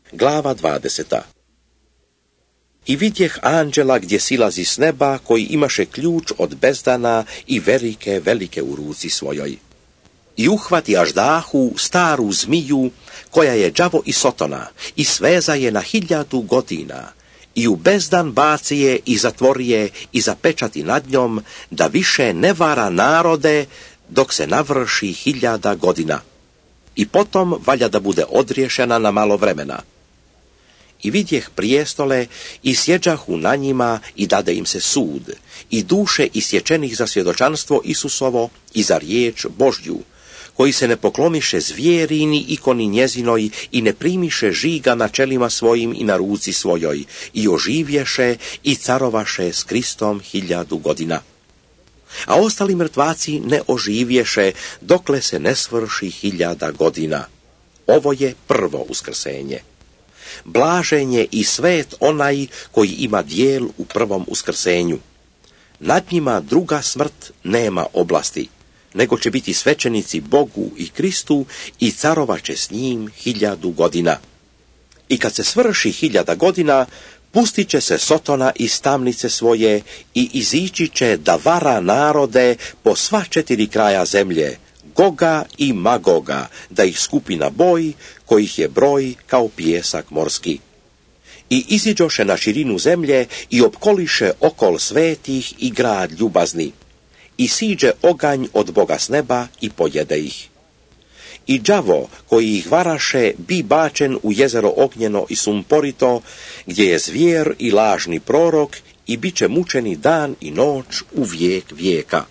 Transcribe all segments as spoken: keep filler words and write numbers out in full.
Glava dvadeseta. I vidjeh anđela gdje silazi s neba, koji imaše ključ od bezdana i velike, velike u ruci svojoj. I uhvati aždahu, staru zmiju, koja je đavo i sotona, i sveza je na hiljadu godina, i u bezdan baci je i zatvori je i zapečati nad njom, da više ne vara narode, dok se navrši hiljada godina. I potom valja da bude odriješena na malo vremena. I vidjeh prijestole i sjeđahu na njima i dade im se sud, i duše isječenih za svjedočanstvo Isusovo i za riječ Božju, koji se ne poklomiše zvijeri ikoni njezinoj i ne primiše žiga na čelima svojim i na ruci svojoj, i oživješe i carovaše s Kristom hiljadu godina. A ostali mrtvaci ne oživješe, dokle se ne svrši hiljada godina. Ovo je prvo uskrsenje. Blažen je i svet onaj koji ima dijel u prvom uskrsenju. Nad njima druga smrt nema oblasti, nego će biti svećenici Bogu i Kristu i carovaće s njim hiljadu godina. I kad se svrši hiljada godina, pustit će se Sotona iz tamnice svoje i izići će da vara narode po sva četiri kraja zemlje, Goga i Magoga, da ih skupi na boj, kojih je broj kao pijesak morski. I iziđoše na širinu zemlje i opkoliše okol svetih i grad ljubazni. I siđe oganj od Boga s neba i pojede ih. I đavo koji ih varaše bi bačen u jezero ognjeno i sumporito, gdje je zvijer i lažni prorok, i bit će mučeni dan i noć u vijek vijeka.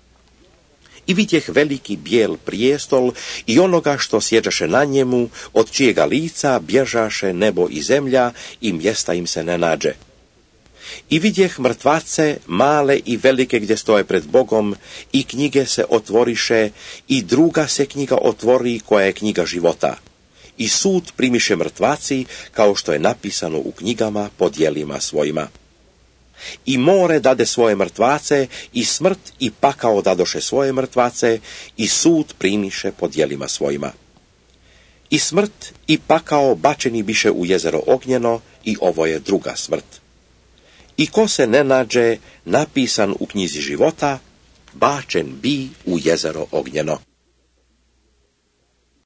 I vidjeh veliki bijel prijestol i onoga što sjeđaše na njemu, od čijega lica bježaše nebo i zemlja i mjesta im se ne nađe. I vidjeh mrtvace, male i velike, gdje stoje pred Bogom, i knjige se otvoriše, i druga se knjiga otvori, koja je knjiga života. I sud primiše mrtvaci, kao što je napisano u knjigama po djelima svojima. I more dade svoje mrtvace, i smrt i pakao dadoše svoje mrtvace, i sud primiše po djelima svojima. I smrt i pakao bačeni biše u jezero ognjeno, i ovo je druga smrt. I ko se ne nađe napisan u knjizi života, bačen bi u jezero ognjeno.